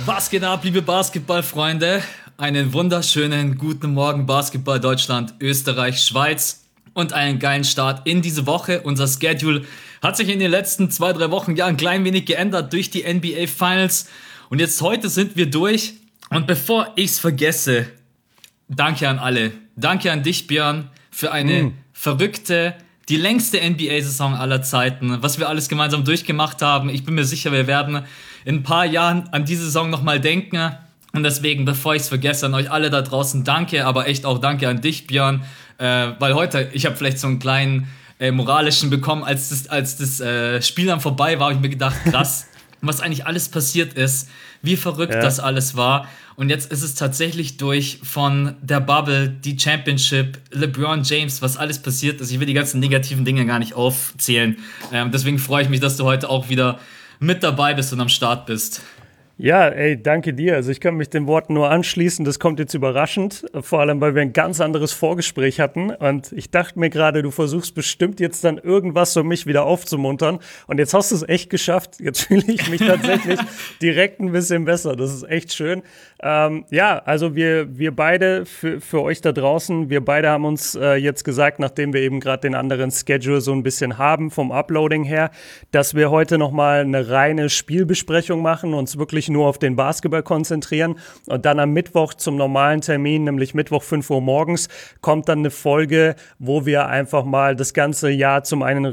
Was geht ab, liebe Basketballfreunde? Einen wunderschönen guten Morgen, Basketball Deutschland, Österreich, Schweiz und einen geilen Start in diese Woche. Unser Schedule hat sich in den letzten 2-3 Wochen ja ein klein wenig geändert durch die NBA Finals. Und jetzt heute sind wir durch. Und bevor ich's vergesse, danke an alle. Danke an dich, Björn, für eine verrückte, die längste NBA-Saison aller Zeiten, was wir alles gemeinsam durchgemacht haben. Ich bin mir sicher, wir werden in ein paar Jahren an diese Saison nochmal denken. Und deswegen, bevor ich es vergesse, an euch alle da draußen, danke, aber echt auch danke an dich, Björn. Weil heute, ich habe vielleicht so einen kleinen moralischen bekommen, als das Spiel dann vorbei war, habe ich mir gedacht, krass, was eigentlich alles passiert ist, wie verrückt das alles war. Und jetzt ist es tatsächlich durch von der Bubble, die Championship, LeBron James, was alles passiert ist. Ich will die ganzen negativen Dinge gar nicht aufzählen. Deswegen freue ich mich, dass du heute auch wieder mit dabei bist und am Start bist. Ja, ey, danke dir. Also ich kann mich den Worten nur anschließen. Das kommt jetzt überraschend, vor allem, weil wir ein ganz anderes Vorgespräch hatten. Und ich dachte mir gerade, du versuchst bestimmt jetzt dann irgendwas, um mich wieder aufzumuntern. Und jetzt hast du es echt geschafft. Jetzt fühle ich mich tatsächlich direkt ein bisschen besser. Das ist echt schön. Ja, also wir beide, für euch da draußen, wir beide haben uns jetzt gesagt, nachdem wir eben gerade den anderen Schedule so ein bisschen haben vom Uploading her, dass wir heute nochmal eine reine Spielbesprechung machen, uns wirklich nur auf den Basketball konzentrieren und dann am Mittwoch zum normalen Termin, nämlich Mittwoch 5 Uhr morgens, kommt dann eine Folge, wo wir einfach mal das ganze Jahr zum einen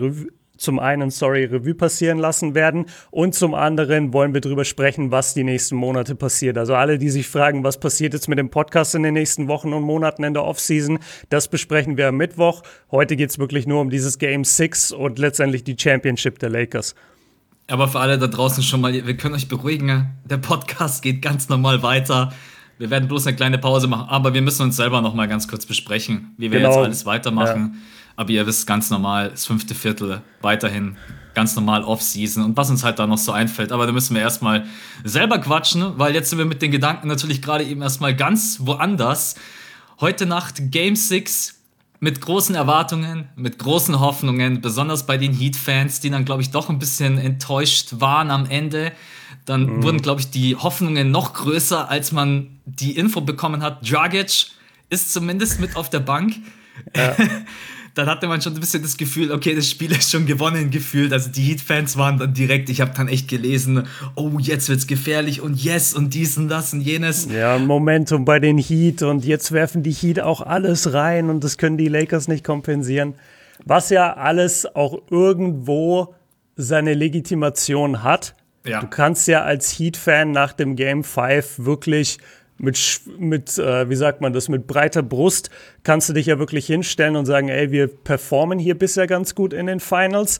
Revue passieren lassen werden und zum anderen wollen wir drüber sprechen, was die nächsten Monate passiert. Also alle, die sich fragen, was passiert jetzt mit dem Podcast in den nächsten Wochen und Monaten in der Offseason, das besprechen wir am Mittwoch. Heute geht es wirklich nur um dieses Game 6 und letztendlich die Championship der Lakers. Aber für alle da draußen schon mal, wir können euch beruhigen, der Podcast geht ganz normal weiter. Wir werden bloß eine kleine Pause machen, aber wir müssen uns selber noch mal ganz kurz besprechen, wie wir jetzt alles weitermachen. Ja. Aber ihr wisst, ganz normal, das 5. Viertel weiterhin ganz normal Off-Season und was uns halt da noch so einfällt. Aber da müssen wir erstmal selber quatschen, weil jetzt sind wir mit den Gedanken natürlich gerade eben erstmal ganz woanders. Heute Nacht Game 6 mit großen Erwartungen, mit großen Hoffnungen, besonders bei den Heat-Fans, die dann, glaube ich, doch ein bisschen enttäuscht waren am Ende. Dann wurden, glaube ich, die Hoffnungen noch größer, als man die Info bekommen hat. Dragic ist zumindest mit auf der Bank. Ja. Dann hatte man schon ein bisschen das Gefühl, okay, das Spiel ist schon gewonnen gefühlt. Also die Heat-Fans waren dann direkt, ich habe dann echt gelesen, oh, jetzt wird's gefährlich und yes und dies und das und jenes. Ja, Momentum bei den Heat und jetzt werfen die Heat auch alles rein und das können die Lakers nicht kompensieren. Was ja alles auch irgendwo seine Legitimation hat. Ja. Du kannst ja als Heat-Fan nach dem Game 5 wirklich mit breiter Brust kannst du dich ja wirklich hinstellen und sagen, ey, wir performen hier bisher ganz gut in den Finals.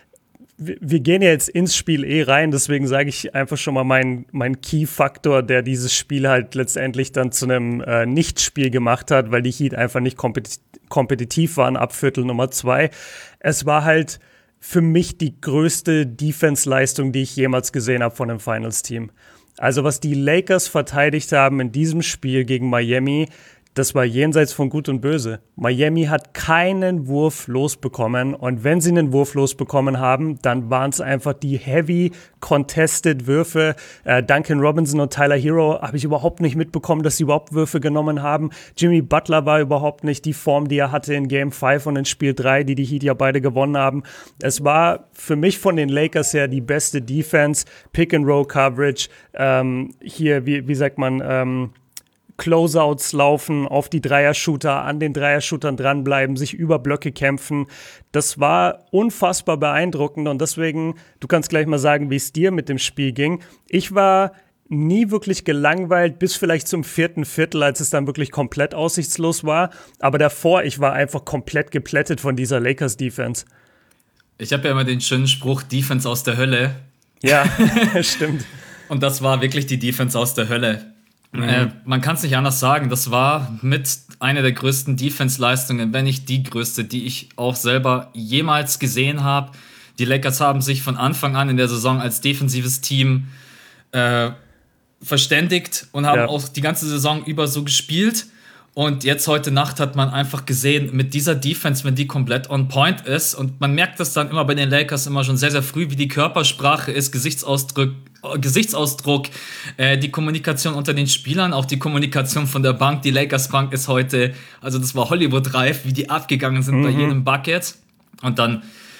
Wir gehen ja jetzt ins Spiel rein, deswegen sage ich einfach schon mal mein Key-Faktor, der dieses Spiel halt letztendlich dann zu einem Nichtspiel gemacht hat, weil die Heat einfach nicht kompetitiv waren ab Viertel Nummer 2. Es war halt für mich die größte Defense-Leistung, die ich jemals gesehen habe von einem Finals-Team. Also was die Lakers verteidigt haben in diesem Spiel gegen Miami, das war jenseits von Gut und Böse. Miami hat keinen Wurf losbekommen und wenn sie einen Wurf losbekommen haben, dann waren es einfach die heavy contested Würfe. Duncan Robinson und Tyler Hero habe ich überhaupt nicht mitbekommen, dass sie überhaupt Würfe genommen haben. Jimmy Butler war überhaupt nicht die Form, die er hatte in Game 5 und in Spiel 3, die Heat ja beide gewonnen haben. Es war für mich von den Lakers her die beste Defense, Pick-and-Roll-Coverage, Closeouts laufen, auf die Dreier-Shooter, an den Dreier-Shootern dranbleiben, sich über Blöcke kämpfen. Das war unfassbar beeindruckend und deswegen, du kannst gleich mal sagen, wie es dir mit dem Spiel ging. Ich war nie wirklich gelangweilt, bis vielleicht zum 4. Viertel, als es dann wirklich komplett aussichtslos war. Aber davor, ich war einfach komplett geplättet von dieser Lakers-Defense. Ich habe ja immer den schönen Spruch, Defense aus der Hölle. Ja, stimmt. Und das war wirklich die Defense aus der Hölle. Man kann es nicht anders sagen, das war mit einer der größten Defense-Leistungen, wenn nicht die größte, die ich auch selber jemals gesehen habe. Die Lakers haben sich von Anfang an in der Saison als defensives Team verständigt und haben auch die ganze Saison über so gespielt. Und jetzt heute Nacht hat man einfach gesehen, mit dieser Defense, wenn die komplett on point ist, und man merkt das dann immer bei den Lakers immer schon sehr, sehr früh, wie die Körpersprache ist, Gesichtsausdruck, die Kommunikation unter den Spielern, auch die Kommunikation von der Bank. Die Lakers Bank ist heute, also das war Hollywood-reif, wie die abgegangen sind bei jedem Bucket. Und dann,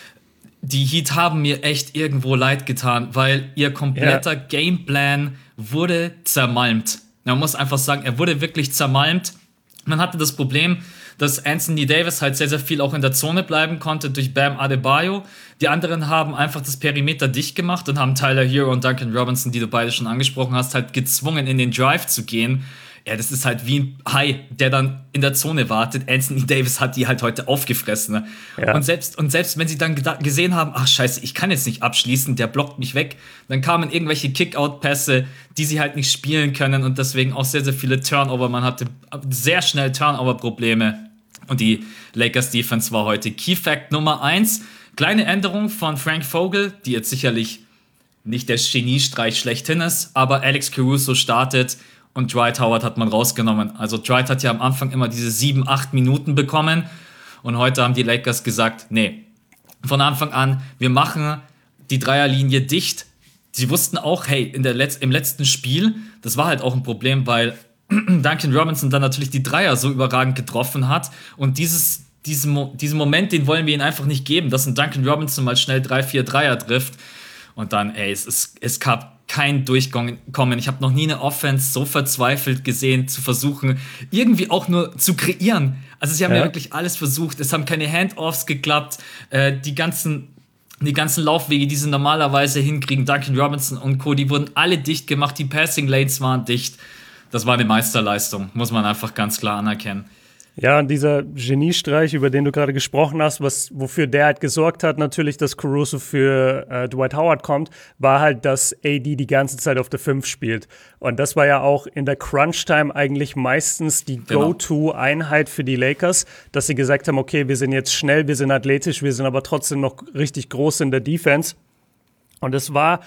die Heat haben mir echt irgendwo leid getan, weil ihr kompletter Gameplan wurde zermalmt. Man muss einfach sagen, er wurde wirklich zermalmt. Man hatte das Problem, dass Anthony Davis halt sehr, sehr viel auch in der Zone bleiben konnte durch Bam Adebayo. Die anderen haben einfach das Perimeter dicht gemacht und haben Tyler Hero und Duncan Robinson, die du beide schon angesprochen hast, halt gezwungen, in den Drive zu gehen. Ja, das ist halt wie ein Hai, der dann in der Zone wartet. Anthony Davis hat die halt heute aufgefressen. Ne? Ja. Und selbst wenn sie dann gesehen haben, ach scheiße, ich kann jetzt nicht abschließen, der blockt mich weg, dann kamen irgendwelche Kick-Out-Pässe, die sie halt nicht spielen können und deswegen auch sehr, sehr viele Turnover. Man hatte sehr schnell Turnover-Probleme und die Lakers-Defense war heute Key-Fact Nummer 1. Kleine Änderung von Frank Vogel, die jetzt sicherlich nicht der Geniestreich schlechthin ist, aber Alex Caruso startet und Dwight Howard hat man rausgenommen. Also Dwight hat ja am Anfang immer diese 7-8 Minuten bekommen. Und heute haben die Lakers gesagt, nee, von Anfang an, wir machen die Dreierlinie dicht. Sie wussten auch, hey, im letzten Spiel, das war halt auch ein Problem, weil Duncan Robinson dann natürlich die Dreier so überragend getroffen hat. Und diesen Moment, den wollen wir ihnen einfach nicht geben, dass ein Duncan Robinson mal schnell 3-4 Dreier trifft. Und dann, es gab kein Durchkommen. Ich habe noch nie eine Offense so verzweifelt gesehen, zu versuchen, irgendwie auch nur zu kreieren. Also sie haben ja wirklich alles versucht. Es haben keine Handoffs geklappt. Die ganzen Laufwege, die sie normalerweise hinkriegen, Duncan Robinson und Co., die wurden alle dicht gemacht. Die Passing Lanes waren dicht. Das war eine Meisterleistung, muss man einfach ganz klar anerkennen. Ja, und dieser Geniestreich, über den du gerade gesprochen hast, wofür der halt gesorgt hat, natürlich, dass Caruso für Dwight Howard kommt, war halt, dass AD die ganze Zeit auf der 5 spielt. Und das war ja auch in der Crunch-Time eigentlich meistens die Go-To-Einheit für die Lakers, dass sie gesagt haben, okay, wir sind jetzt schnell, wir sind athletisch, wir sind aber trotzdem noch richtig groß in der Defense. Und es war,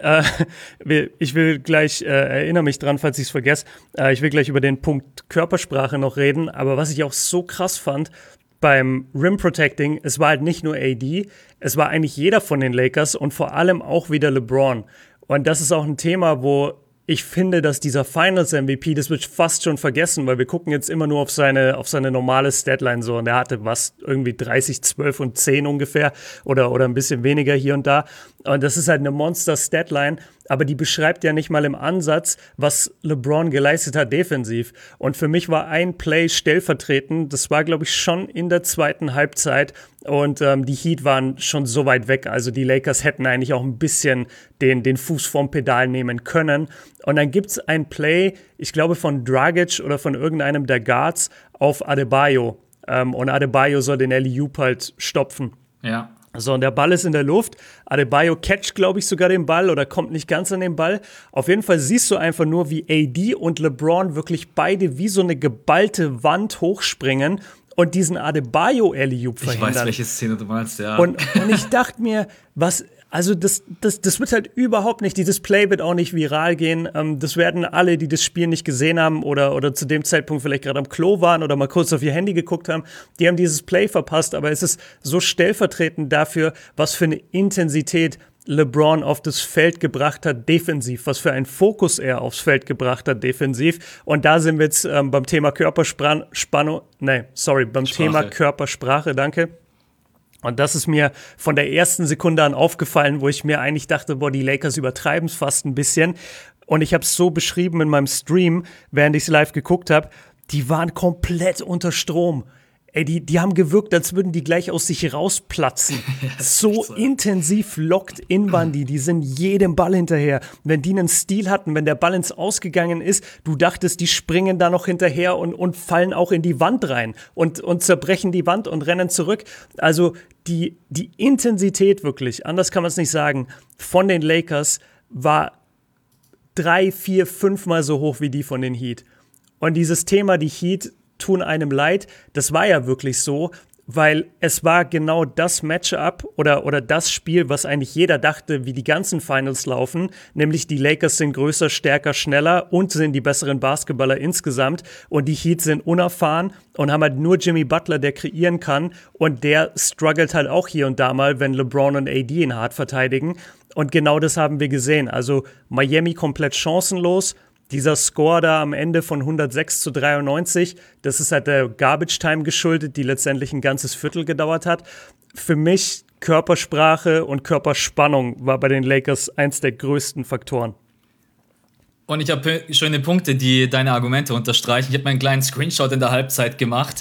ich will gleich, erinnere mich dran, falls ich es vergesse, ich will gleich über den Punkt Körpersprache noch reden, aber was ich auch so krass fand beim Rim Protecting, es war halt nicht nur AD, es war eigentlich jeder von den Lakers und vor allem auch wieder LeBron. Und das ist auch ein Thema, wo ich finde, dass dieser Finals-MVP, das wird fast schon vergessen, weil wir gucken jetzt immer nur auf seine normale Statline so und er hatte irgendwie 30, 12 und 10 ungefähr oder ein bisschen weniger hier und da. Und das ist halt eine Monster-Statline, aber die beschreibt ja nicht mal im Ansatz, was LeBron geleistet hat defensiv. Und für mich war ein Play stellvertretend, das war, glaube ich, schon in der zweiten Halbzeit und die Heat waren schon so weit weg. Also die Lakers hätten eigentlich auch ein bisschen den Fuß vom Pedal nehmen können. Und dann gibt's ein Play, ich glaube von Dragic oder von irgendeinem der Guards auf Adebayo. Und Adebayo soll den Alley-Oop halt stopfen. Ja. So, und der Ball ist in der Luft. Adebayo catcht, glaube ich, sogar den Ball oder kommt nicht ganz an den Ball. Auf jeden Fall siehst du einfach nur, wie AD und LeBron wirklich beide wie so eine geballte Wand hochspringen und diesen Adebayo Alley-Oop verhindern. Ich weiß, welche Szene du meinst, ja. Und ich dachte mir, also das wird halt überhaupt nicht, dieses Play wird auch nicht viral gehen. Das werden alle, die das Spiel nicht gesehen haben oder zu dem Zeitpunkt vielleicht gerade am Klo waren oder mal kurz auf ihr Handy geguckt haben, die haben dieses Play verpasst. Aber es ist so stellvertretend dafür, was für eine Intensität LeBron auf das Feld gebracht hat defensiv, was für einen Fokus er aufs Feld gebracht hat defensiv. Und da sind wir jetzt beim Thema Körpersprache, Thema Körpersprache, danke. Und das ist mir von der ersten Sekunde an aufgefallen, wo ich mir eigentlich dachte, boah, die Lakers übertreiben es fast ein bisschen. Und ich habe es so beschrieben in meinem Stream, während ich es live geguckt habe, die waren komplett unter Strom. Ey, die haben gewirkt, als würden die gleich aus sich rausplatzen. So intensiv locked in waren die sind jedem Ball hinterher. Wenn die einen Steal hatten, wenn der Ball ins Ausgegangen ist, du dachtest, die springen da noch hinterher und fallen auch in die Wand rein und zerbrechen die Wand und rennen zurück. Also die Intensität wirklich, anders kann man es nicht sagen, von den Lakers war 3, 4, 5 Mal so hoch wie die von den Heat. Und dieses Thema, die Heat tun einem leid, das war ja wirklich so, weil es war genau das Matchup oder das Spiel, was eigentlich jeder dachte, wie die ganzen Finals laufen, nämlich die Lakers sind größer, stärker, schneller und sind die besseren Basketballer insgesamt und die Heat sind unerfahren und haben halt nur Jimmy Butler, der kreieren kann und der struggelt halt auch hier und da mal, wenn LeBron und AD ihn hart verteidigen und genau das haben wir gesehen, also Miami komplett chancenlos. Dieser Score da am Ende von 106-93, das ist halt der Garbage Time geschuldet, die letztendlich ein ganzes Viertel gedauert hat. Für mich Körpersprache und Körperspannung war bei den Lakers eins der größten Faktoren. Und ich habe schöne Punkte, die deine Argumente unterstreichen. Ich habe mir einen kleinen Screenshot in der Halbzeit gemacht.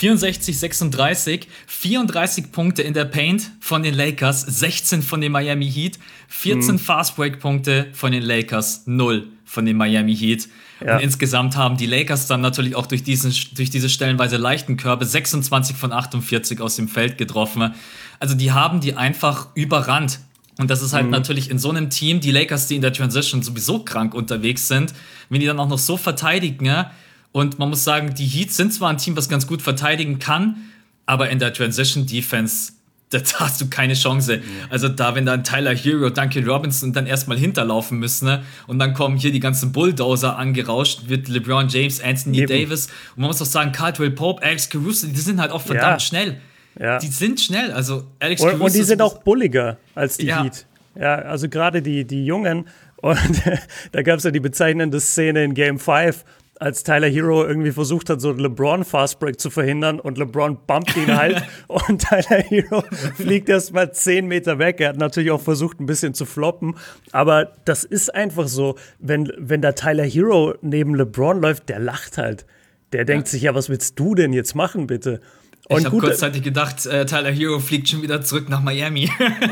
64-36, 34 Punkte in der Paint von den Lakers, 16 von den Miami Heat, 14 Fastbreak-Punkte von den Lakers, 0 von den Miami Heat. Ja. Und insgesamt haben die Lakers dann natürlich auch durch diese stellenweise leichten Körbe 26 von 48 aus dem Feld getroffen. Also die haben die einfach überrannt. Und das ist halt natürlich in so einem Team, die Lakers, die in der Transition sowieso krank unterwegs sind, wenn die dann auch noch so verteidigen, ja? Und man muss sagen, die Heat sind zwar ein Team, was ganz gut verteidigen kann, aber in der Transition Defense, da hast du keine Chance. Also da, wenn dann Tyler Hero, Duncan Robinson dann erstmal hinterlaufen müssen, ne? Und dann kommen hier die ganzen Bulldozer angerauscht, wird LeBron James, Anthony Davis und man muss auch sagen, Caldwell Pope, Alex Caruso, die sind halt auch verdammt schnell. Ja. Die sind schnell, also Alex Caruso. Und die sind auch bulliger als die Heat. Ja, also gerade die Jungen. Und da gab es ja die bezeichnende Szene in Game 5, als Tyler Hero irgendwie versucht hat, so einen LeBron-Fastbreak zu verhindern und LeBron bumpt ihn halt und Tyler Hero fliegt erst mal 10 Meter weg. Er hat natürlich auch versucht, ein bisschen zu floppen, aber das ist einfach so, wenn da Tyler Hero neben LeBron läuft, der lacht halt. Der denkt sich, ja, was willst du denn jetzt machen, bitte? Und ich habe kurzzeitig gedacht, Tyler Hero fliegt schon wieder zurück nach Miami.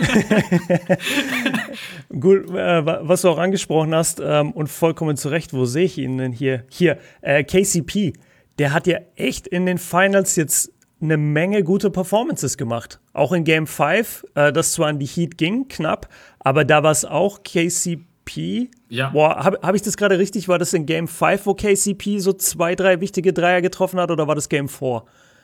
Gut, was du auch angesprochen hast und vollkommen zu Recht, wo sehe ich ihn denn hier? Hier, KCP, der hat ja echt in den Finals jetzt eine Menge gute Performances gemacht. Auch in Game 5, das zwar an die Heat ging, knapp, aber da war es auch KCP. Ja. Boah, hab ich das gerade richtig? War das in Game 5, wo KCP so 2, 3 wichtige Dreier getroffen hat oder war das Game 4?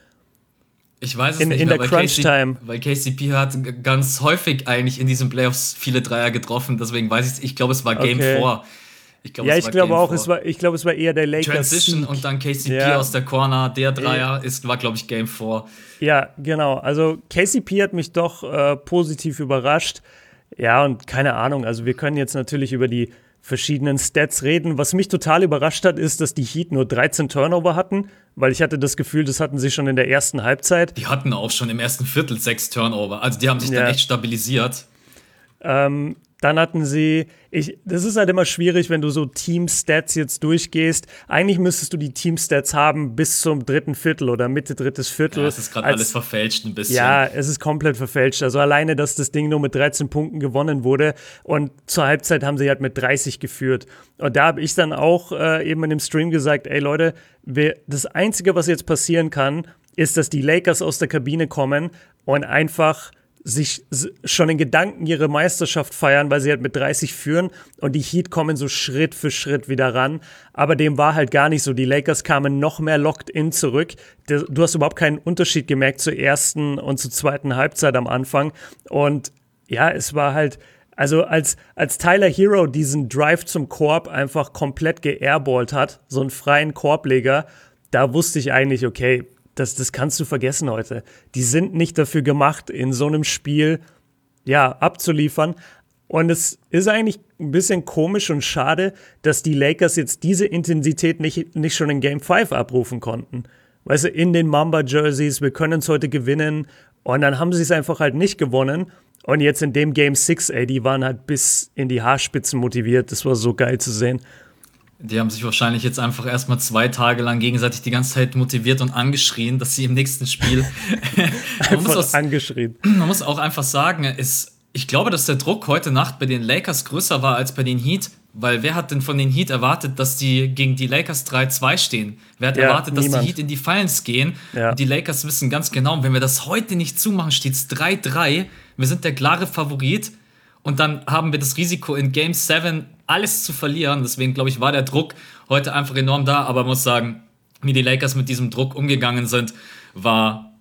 Ich weiß es nicht mehr, weil KCP hat ganz häufig eigentlich in diesen Playoffs viele Dreier getroffen, deswegen weiß ich es. Ich glaube, es war Game 4. Ich glaube auch, es war eher der Lakers Transition Sieg. Und dann KCP aus der Corner, der Dreier war, glaube ich, Game 4. Ja, genau. Also KCP hat mich doch positiv überrascht. Ja, und keine Ahnung, also wir können jetzt natürlich über die verschiedenen Stats reden. Was mich total überrascht hat, ist, dass die Heat nur 13 Turnover hatten, weil ich hatte das Gefühl, das hatten sie schon in der ersten Halbzeit. Die hatten auch schon im ersten Viertel 6 Turnover. Also die haben sich dann echt stabilisiert. Dann hatten sie, das ist halt immer schwierig, wenn du so Team-Stats jetzt durchgehst. Eigentlich müsstest du die Team-Stats haben bis zum dritten Viertel oder Mitte drittes Viertel. Ja, es ist gerade alles verfälscht ein bisschen. Ja, es ist komplett verfälscht. Also alleine, dass das Ding nur mit 13 Punkten gewonnen wurde und zur Halbzeit haben sie halt mit 30 geführt. Und da habe ich dann auch eben in dem Stream gesagt, ey Leute, das Einzige, was jetzt passieren kann, ist, dass die Lakers aus der Kabine kommen und einfach sich schon in Gedanken ihre Meisterschaft feiern, weil sie halt mit 30 führen und die Heat kommen so Schritt für Schritt wieder ran. Aber dem war halt gar nicht so. Die Lakers kamen noch mehr locked in zurück. Du hast überhaupt keinen Unterschied gemerkt zur ersten und zur zweiten Halbzeit am Anfang. Und ja, es war halt, also als Tyler Hero diesen Drive zum Korb einfach komplett geairballt hat, so einen freien Korbleger, da wusste ich eigentlich, okay, das kannst du vergessen heute. Die sind nicht dafür gemacht, in so einem Spiel abzuliefern. Und es ist eigentlich ein bisschen komisch und schade, dass die Lakers jetzt diese Intensität nicht schon in Game 5 abrufen konnten. Weißt du, in den Mamba-Jerseys, wir können es heute gewinnen. Und dann haben sie es einfach halt nicht gewonnen. Und jetzt in dem Game 6, die waren halt bis in die Haarspitzen motiviert. Das war so geil zu sehen. Die haben sich wahrscheinlich jetzt einfach erstmal 2 Tage lang gegenseitig die ganze Zeit motiviert und angeschrien, dass sie im nächsten Spiel angeschrien. Man muss auch einfach sagen, ich glaube, dass der Druck heute Nacht bei den Lakers größer war als bei den Heat, weil wer hat denn von den Heat erwartet, dass die gegen die Lakers 3-2 stehen? Wer hat erwartet, dass die Heat in die Finals gehen? Ja. Und die Lakers wissen ganz genau, wenn wir das heute nicht zumachen, steht es 3-3. Wir sind der klare Favorit. Und dann haben wir das Risiko, in Game 7 alles zu verlieren. Deswegen, glaube ich, war der Druck heute einfach enorm da. Aber man muss sagen, wie die Lakers mit diesem Druck umgegangen sind, war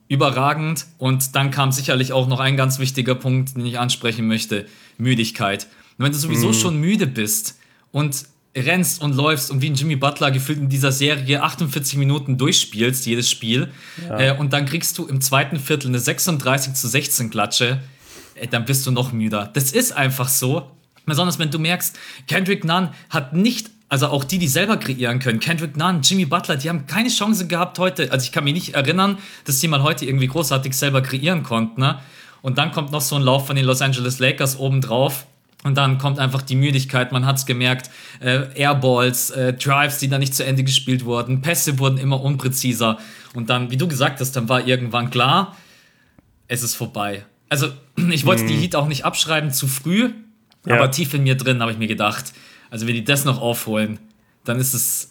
überragend. Und dann kam sicherlich auch noch ein ganz wichtiger Punkt, den ich ansprechen möchte: Müdigkeit. Und wenn du sowieso schon müde bist und rennst und läufst und wie ein Jimmy Butler gefühlt in dieser Serie 48 Minuten durchspielst, jedes Spiel, und dann kriegst du im zweiten Viertel eine 36-16 Klatsche, dann bist du noch müder. Das ist einfach so. Besonders wenn du merkst, Kendrick Nunn hat nicht, also auch die selber kreieren können, Kendrick Nunn, Jimmy Butler, die haben keine Chance gehabt heute. Also ich kann mich nicht erinnern, dass die mal heute irgendwie großartig selber kreieren konnten. Ne? Und dann kommt noch so ein Lauf von den Los Angeles Lakers obendrauf. Und dann kommt einfach die Müdigkeit, man hat's gemerkt, Airballs, Drives, die dann nicht zu Ende gespielt wurden, Pässe wurden immer unpräziser. Und dann, wie du gesagt hast, dann war irgendwann klar, es ist vorbei. Also ich wollte die Heat auch nicht abschreiben zu früh, aber tief in mir drin habe ich mir gedacht, also wenn die das noch aufholen, dann ist es,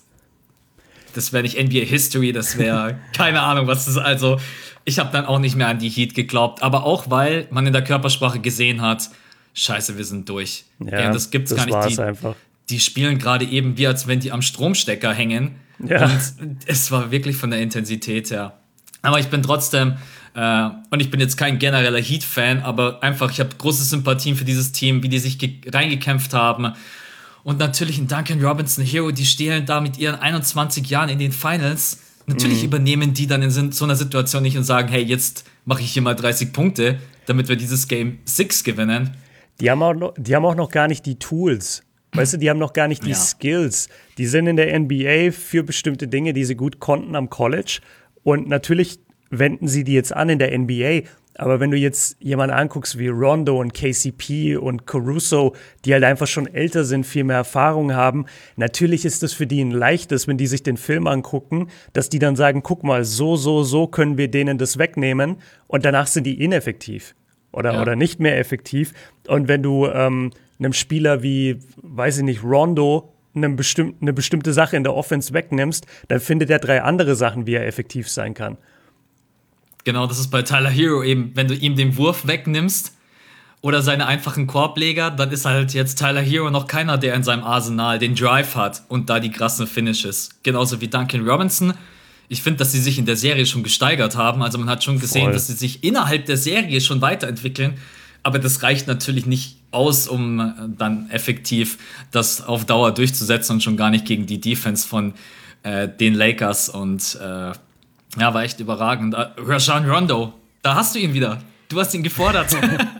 das wäre nicht NBA History, das wäre keine Ahnung, was das ist. Also ich habe dann auch nicht mehr an die Heat geglaubt, aber auch, weil man in der Körpersprache gesehen hat, scheiße, wir sind durch. Ja, das gibt's das gar nicht. Einfach. Die spielen gerade eben wie, als wenn die am Stromstecker hängen. Ja. Und es war wirklich von der Intensität her. Aber ich bin trotzdem, und ich bin jetzt kein genereller Heat-Fan, aber einfach, ich habe große Sympathien für dieses Team, wie die sich reingekämpft haben. Und natürlich ein Duncan Robinson Hero, die stehen da mit ihren 21 Jahren in den Finals. Natürlich übernehmen die dann in so einer Situation nicht und sagen, hey, jetzt mache ich hier mal 30 Punkte, damit wir dieses Game 6 gewinnen. Die haben auch noch gar nicht die Tools. Weißt du, die haben noch gar nicht die Skills. Die sind in der NBA für bestimmte Dinge, die sie gut konnten am College. Und natürlich wenden sie die jetzt an in der NBA. Aber wenn du jetzt jemanden anguckst wie Rondo und KCP und Caruso, die halt einfach schon älter sind, viel mehr Erfahrung haben, natürlich ist es für die ein leichtes, wenn die sich den Film angucken, dass die dann sagen, guck mal, so können wir denen das wegnehmen. Und danach sind die ineffektiv oder nicht mehr effektiv. Und wenn du einem Spieler wie, weiß ich nicht, Rondo eine bestimmte Sache in der Offense wegnimmst, dann findet er 3 andere Sachen, wie er effektiv sein kann. Genau, das ist bei Tyler Hero eben, wenn du ihm den Wurf wegnimmst oder seine einfachen Korbleger, dann ist halt jetzt Tyler Hero noch keiner, der in seinem Arsenal den Drive hat und da die krassen Finishes. Genauso wie Duncan Robinson. Ich finde, dass sie sich in der Serie schon gesteigert haben. Also man hat schon gesehen, dass sie sich innerhalb der Serie schon weiterentwickeln. Aber das reicht natürlich nicht aus, um dann effektiv das auf Dauer durchzusetzen und schon gar nicht gegen die Defense von den Lakers. Und war echt überragend. Rajon Rondo, da hast du ihn wieder. Du hast ihn gefordert.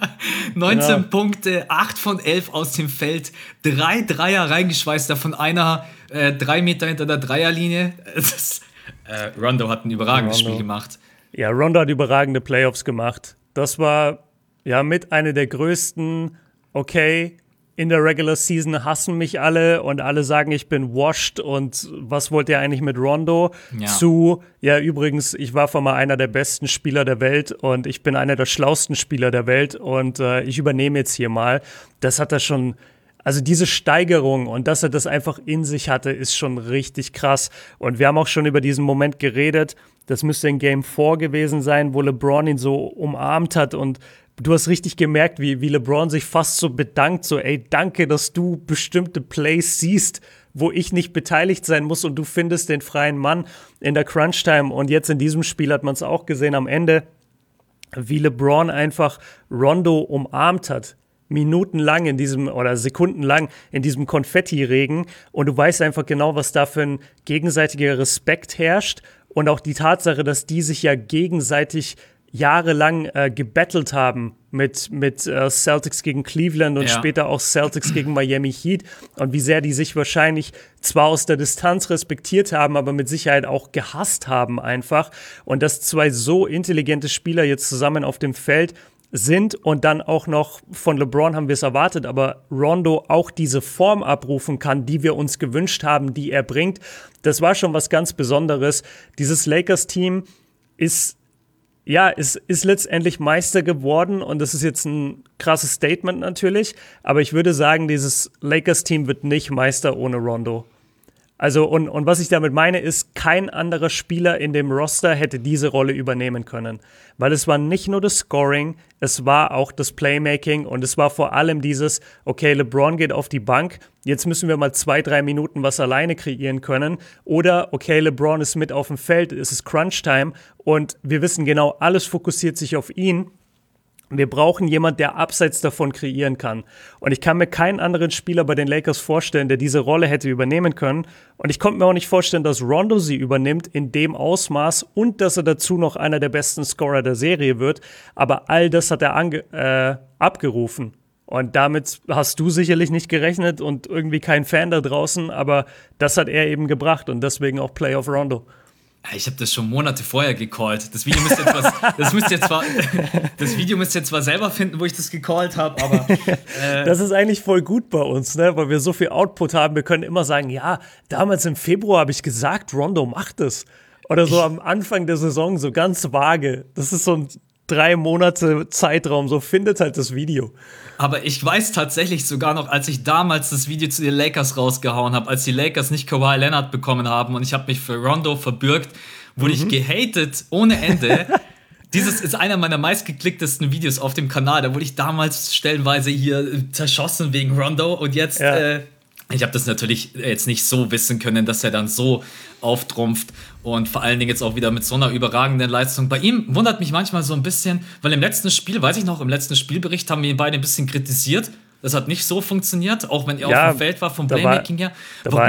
19 Punkte, 8 von 11 aus dem Feld, 3 Dreier reingeschweißt, davon einer 3 Meter hinter der Dreierlinie. Rondo hat ein überragendes Spiel gemacht. Ja, Rondo hat überragende Playoffs gemacht. Das war mit einer der größten, in der Regular Season hassen mich alle und alle sagen, ich bin washed und was wollt ihr eigentlich mit Rondo? Übrigens, ich war vor mal einer der besten Spieler der Welt und ich bin einer der schlauesten Spieler der Welt und ich übernehme jetzt hier mal. Das hat er schon, also diese Steigerung und dass er das einfach in sich hatte, ist schon richtig krass. Und wir haben auch schon über diesen Moment geredet, das müsste in Game 4 gewesen sein, wo LeBron ihn so umarmt hat und du hast richtig gemerkt, wie LeBron sich fast so bedankt, so ey, danke, dass du bestimmte Plays siehst, wo ich nicht beteiligt sein muss und du findest den freien Mann in der Crunch-Time. Und jetzt in diesem Spiel hat man es auch gesehen am Ende, wie LeBron einfach Rondo umarmt hat. Minutenlang oder sekundenlang in diesem Konfetti-Regen und du weißt einfach genau, was da für ein gegenseitiger Respekt herrscht und auch die Tatsache, dass die sich ja gegenseitig jahrelang gebettelt haben mit Celtics gegen Cleveland und später auch Celtics gegen Miami Heat und wie sehr die sich wahrscheinlich zwar aus der Distanz respektiert haben, aber mit Sicherheit auch gehasst haben einfach und dass 2 so intelligente Spieler jetzt zusammen auf dem Feld sind und dann auch noch von LeBron haben wir es erwartet, aber Rondo auch diese Form abrufen kann, die wir uns gewünscht haben, die er bringt. Das war schon was ganz Besonderes. Dieses Lakers-Team ist letztendlich Meister geworden und das ist jetzt ein krasses Statement natürlich, aber ich würde sagen, dieses Lakers-Team wird nicht Meister ohne Rondo. Also, und was ich damit meine, ist, kein anderer Spieler in dem Roster hätte diese Rolle übernehmen können. Weil es war nicht nur das Scoring, es war auch das Playmaking und es war vor allem dieses, okay, LeBron geht auf die Bank, jetzt müssen wir mal 2-3 Minuten was alleine kreieren können. Oder, okay, LeBron ist mit auf dem Feld, es ist Crunch-Time und wir wissen genau, alles fokussiert sich auf ihn. Wir brauchen jemanden, der abseits davon kreieren kann. Und ich kann mir keinen anderen Spieler bei den Lakers vorstellen, der diese Rolle hätte übernehmen können. Und ich konnte mir auch nicht vorstellen, dass Rondo sie übernimmt in dem Ausmaß und dass er dazu noch einer der besten Scorer der Serie wird. Aber all das hat er abgerufen. Und damit hast du sicherlich nicht gerechnet und irgendwie kein Fan da draußen. Aber das hat er eben gebracht und deswegen auch Playoff Rondo. Ich habe das schon Monate vorher gecallt. Das Video müsst ihr zwar selber finden, wo ich das gecallt habe, aber das ist eigentlich voll gut bei uns, ne? Weil wir so viel Output haben. Wir können immer sagen, ja, damals im Februar habe ich gesagt, Rondo macht es. Oder so am Anfang der Saison, so ganz vage. Das ist so ein 3 Monate Zeitraum, so findet halt das Video. Aber ich weiß tatsächlich sogar noch, als ich damals das Video zu den Lakers rausgehauen habe, als die Lakers nicht Kawhi Leonard bekommen haben und ich habe mich für Rondo verbürgt, wurde ich gehatet ohne Ende. Dieses ist einer meiner meistgeklicktesten Videos auf dem Kanal. Da wurde ich damals stellenweise hier zerschossen wegen Rondo und jetzt... Ja. Ich habe das natürlich jetzt nicht so wissen können, dass er dann so auftrumpft und vor allen Dingen jetzt auch wieder mit so einer überragenden Leistung. Bei ihm wundert mich manchmal so ein bisschen, weil im letzten Spiel, weiß ich noch, im letzten Spielbericht haben wir ihn beide ein bisschen kritisiert. Das hat nicht so funktioniert, auch wenn er auf dem Feld war, vom Playmaking her.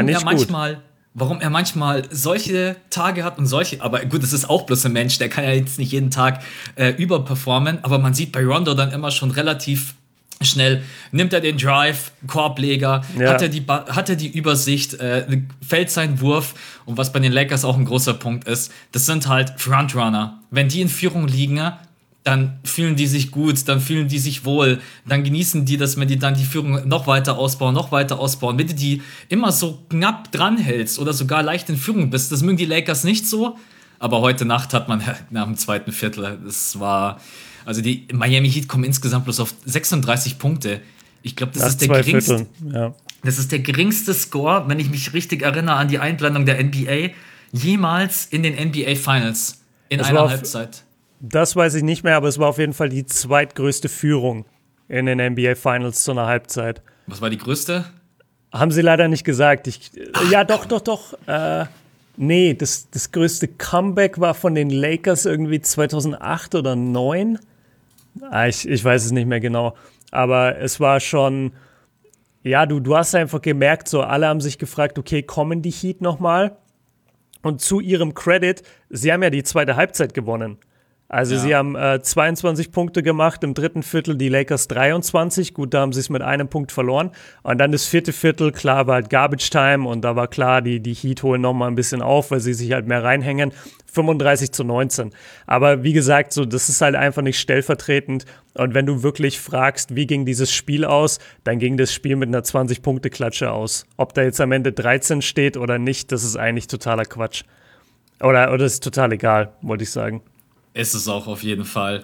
Warum er manchmal solche Tage hat und solche, aber gut, es ist auch bloß ein Mensch, der kann ja jetzt nicht jeden Tag überperformen, aber man sieht bei Rondo dann immer schon relativ schnell, nimmt er den Drive, Korbleger, hat er die Übersicht, fällt sein Wurf und was bei den Lakers auch ein großer Punkt ist, das sind halt Frontrunner. Wenn die in Führung liegen, dann fühlen die sich gut, dann fühlen die sich wohl, dann genießen die das, wenn die dann die Führung noch weiter ausbauen. Wenn du die immer so knapp dran hältst oder sogar leicht in Führung bist, das mögen die Lakers nicht so, aber heute Nacht hat man nach dem zweiten Viertel, also die Miami Heat kommen insgesamt bloß auf 36 Punkte. Ich glaube, das ist der geringste. Ja. Das ist der geringste Score, wenn ich mich richtig erinnere an die Einblendung der NBA, jemals in den NBA Finals in einer Halbzeit. Das weiß ich nicht mehr, aber es war auf jeden Fall die zweitgrößte Führung in den NBA Finals zu einer Halbzeit. Was war die größte? Haben sie leider nicht gesagt. Doch. Nee, das größte Comeback war von den Lakers irgendwie 2008 oder 2009. Ich weiß es nicht mehr genau. Aber es war schon, ja, du hast einfach gemerkt, so alle haben sich gefragt, okay, kommen die Heat nochmal? Und zu ihrem Credit, sie haben ja die zweite Halbzeit gewonnen. Also sie haben 22 Punkte gemacht, im dritten Viertel die Lakers 23. Gut, da haben sie es mit einem Punkt verloren. Und dann das vierte Viertel, klar, war halt Garbage Time und da war klar, die Heat holen nochmal ein bisschen auf, weil sie sich halt mehr reinhängen. 35-19. Aber wie gesagt, so das ist halt einfach nicht stellvertretend. Und wenn du wirklich fragst, wie ging dieses Spiel aus, dann ging das Spiel mit einer 20-Punkte-Klatsche aus. Ob da jetzt am Ende 13 steht oder nicht, das ist eigentlich totaler Quatsch. Oder ist total egal, wollte ich sagen. Ist es auch auf jeden Fall.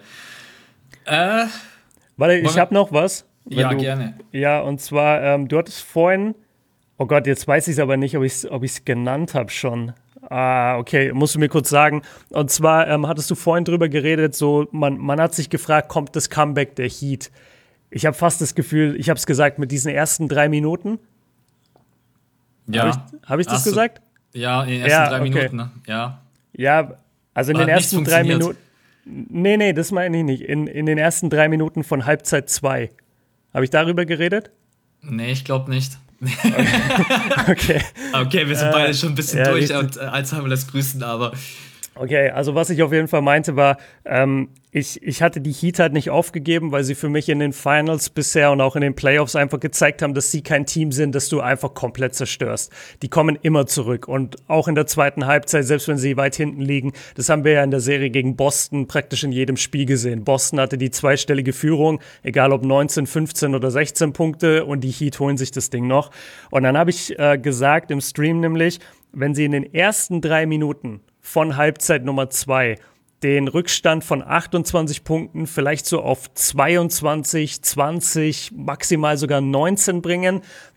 Warte, ich habe noch was. Gerne. Ja, und zwar, du hattest vorhin, oh Gott, jetzt weiß ich es aber nicht, ob ich es genannt habe schon. Okay, musst du mir kurz sagen. Und zwar hattest du vorhin drüber geredet, so man hat sich gefragt, kommt das Comeback der Heat? Ich habe fast das Gefühl, ich habe es gesagt, mit diesen ersten 3 Minuten. Ja. Habe ich das gesagt? Ja, in den ersten 3 Minuten, ne? Ja. Ja, also in den ersten 3 Minuten. Nee, das meine ich nicht. In den ersten 3 Minuten von Halbzeit 2. Habe ich darüber geredet? Nee, ich glaube nicht. Okay. Okay, wir sind beide schon ein bisschen durch und Alzheimer lässt grüßen, aber. Okay, also was ich auf jeden Fall meinte war, ich hatte die Heat halt nicht aufgegeben, weil sie für mich in den Finals bisher und auch in den Playoffs einfach gezeigt haben, dass sie kein Team sind, das du einfach komplett zerstörst. Die kommen immer zurück und auch in der zweiten Halbzeit, selbst wenn sie weit hinten liegen, das haben wir ja in der Serie gegen Boston praktisch in jedem Spiel gesehen. Boston hatte die zweistellige Führung, egal ob 19, 15 oder 16 Punkte und die Heat holen sich das Ding noch. Und dann habe ich gesagt im Stream nämlich, wenn sie in den ersten 3 Minuten von Halbzeit Nummer 2 den Rückstand von 28 Punkten vielleicht so auf 22, 20, maximal sogar 19 bringen,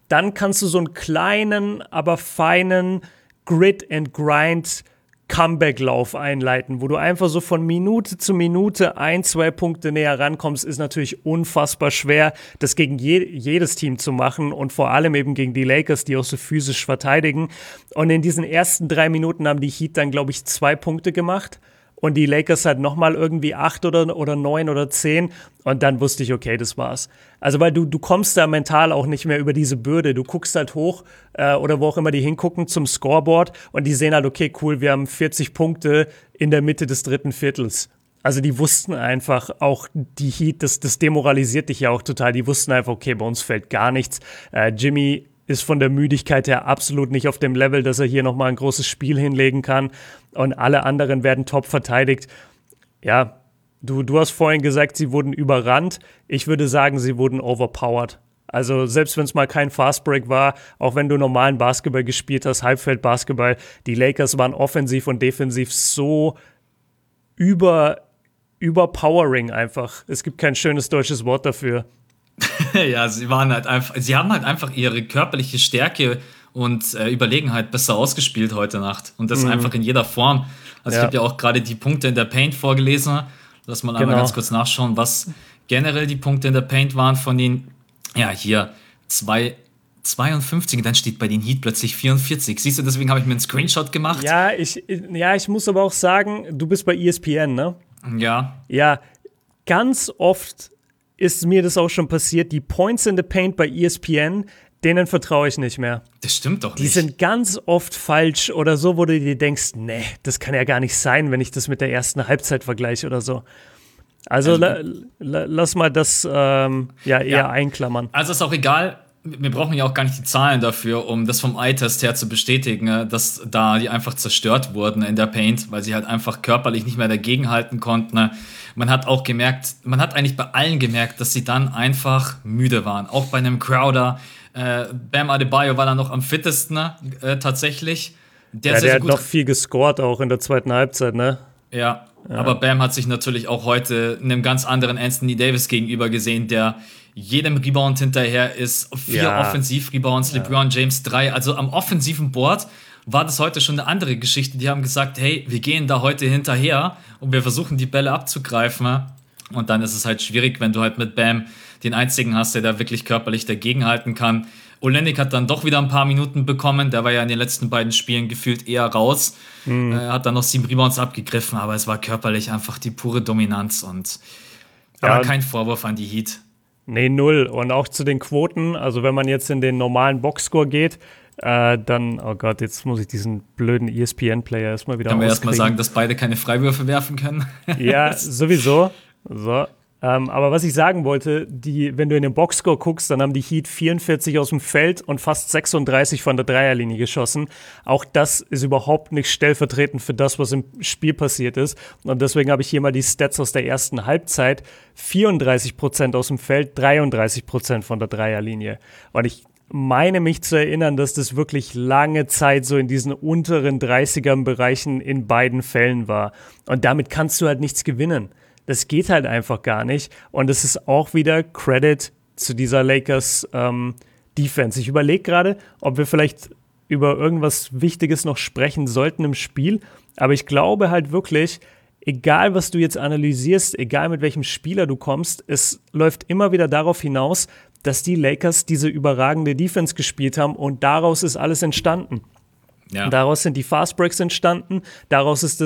dann kannst du so einen kleinen, aber feinen Grit-and-Grind Comeback-Lauf einleiten, wo du einfach so von Minute zu Minute 1-2 Punkte näher rankommst, ist natürlich unfassbar schwer, das gegen jedes Team zu machen und vor allem eben gegen die Lakers, die auch so physisch verteidigen. Und in diesen ersten 3 Minuten haben die Heat dann, glaube ich, 2 Punkte gemacht. Und die Lakers halt nochmal irgendwie 8 oder 9 oder 10. Und dann wusste ich, okay, das war's. Also weil du kommst da mental auch nicht mehr über diese Bürde. Du guckst halt hoch oder wo auch immer die hingucken zum Scoreboard und die sehen halt, okay, cool, wir haben 40 Punkte in der Mitte des 3. Viertels. Also die wussten einfach auch, die Heat, das demoralisiert dich ja auch total. Die wussten einfach, okay, bei uns fällt gar nichts. Jimmy ist von der Müdigkeit her absolut nicht auf dem Level, dass er hier nochmal ein großes Spiel hinlegen kann. Und alle anderen werden top verteidigt. Ja, du hast vorhin gesagt, sie wurden überrannt. Ich würde sagen, sie wurden overpowered. Also selbst wenn es mal kein Fastbreak war, auch wenn du normalen Basketball gespielt hast, Halbfeld-Basketball, die Lakers waren offensiv und defensiv so überpowering einfach. Es gibt kein schönes deutsches Wort dafür. Ja, sie haben halt einfach ihre körperliche Stärke und Überlegenheit besser ausgespielt heute Nacht. Und das einfach in jeder Form. Also ich habe ja auch gerade die Punkte in der Paint vorgelesen. Lass mal einmal ganz kurz nachschauen, was generell die Punkte in der Paint waren von den, ja, hier 52, dann steht bei den Heat plötzlich 44. Siehst du, deswegen habe ich mir einen Screenshot gemacht. Ja, ich muss aber auch sagen, du bist bei ESPN, ne? Ja. Ja, ganz oft ist mir das auch schon passiert, die Points in the Paint bei ESPN, denen vertraue ich nicht mehr. Das stimmt doch nicht. Die sind ganz oft falsch oder so, wo du dir denkst, nee, das kann ja gar nicht sein, wenn ich das mit der ersten Halbzeit vergleiche oder so. Also lass mal das eher einklammern. Also ist auch egal, wir brauchen ja auch gar nicht die Zahlen dafür, um das vom Eye-Test her zu bestätigen, dass da die einfach zerstört wurden in der Paint, weil sie halt einfach körperlich nicht mehr dagegenhalten konnten. Man hat auch gemerkt, man hat eigentlich bei allen gemerkt, dass sie dann einfach müde waren. Auch bei einem Crowder. Bam Adebayo war dann noch am fittesten, tatsächlich. Der hat noch viel gescored, auch in der zweiten Halbzeit, ne? Ja, aber Bam hat sich natürlich auch heute einem ganz anderen Anthony Davis gegenüber gesehen, der jedem Rebound hinterher ist. 4 Offensiv-Rebounds, LeBron James 3. Also am offensiven Board war das heute schon eine andere Geschichte. Die haben gesagt, hey, wir gehen da heute hinterher und wir versuchen die Bälle abzugreifen. Und dann ist es halt schwierig, wenn du halt mit Bam den einzigen hast, der da wirklich körperlich dagegenhalten kann. Olynyk hat dann doch wieder ein paar Minuten bekommen. Der war ja in den letzten beiden Spielen gefühlt eher raus. Hat dann noch 7 Rebounds abgegriffen, aber es war körperlich einfach die pure Dominanz. Aber kein Vorwurf an die Heat. Nee, 0. Und auch zu den Quoten, also wenn man jetzt in den normalen Boxscore geht, dann, oh Gott, jetzt muss ich diesen blöden ESPN-Player erstmal wieder Können wir erstmal sagen, dass beide keine Freiwürfe werfen können? Ja, sowieso. So. Aber was ich sagen wollte, wenn du in den Boxscore guckst, dann haben die Heat 44 aus dem Feld und fast 36 von der Dreierlinie geschossen. Auch das ist überhaupt nicht stellvertretend für das, was im Spiel passiert ist. Und deswegen habe ich hier mal die Stats aus der ersten Halbzeit. 34% aus dem Feld, 33% von der Dreierlinie. Und ich meine mich zu erinnern, dass das wirklich lange Zeit so in diesen unteren 30er-Bereichen in beiden Fällen war. Und damit kannst du halt nichts gewinnen. Das geht halt einfach gar nicht. Und es ist auch wieder Credit zu dieser Lakers Defense. Ich überlege gerade, ob wir vielleicht über irgendwas Wichtiges noch sprechen sollten im Spiel. Aber ich glaube halt wirklich, egal was du jetzt analysierst, egal mit welchem Spieler du kommst, es läuft immer wieder darauf hinaus, dass die Lakers diese überragende Defense gespielt haben und daraus ist alles entstanden. Ja. Daraus sind die Fastbreaks entstanden, daraus ist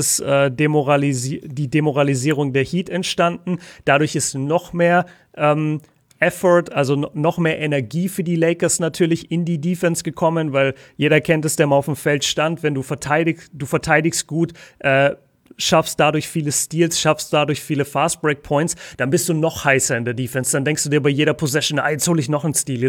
die Demoralisierung der Heat entstanden, dadurch ist noch mehr Effort, also noch mehr Energie für die Lakers natürlich in die Defense gekommen, weil jeder kennt es, der mal auf dem Feld stand, wenn du verteidigst gut, schaffst dadurch viele Steals, schaffst dadurch viele Fast-Break-Points, dann bist du noch heißer in der Defense. Dann denkst du dir bei jeder Possession, jetzt hole ich noch einen Steal,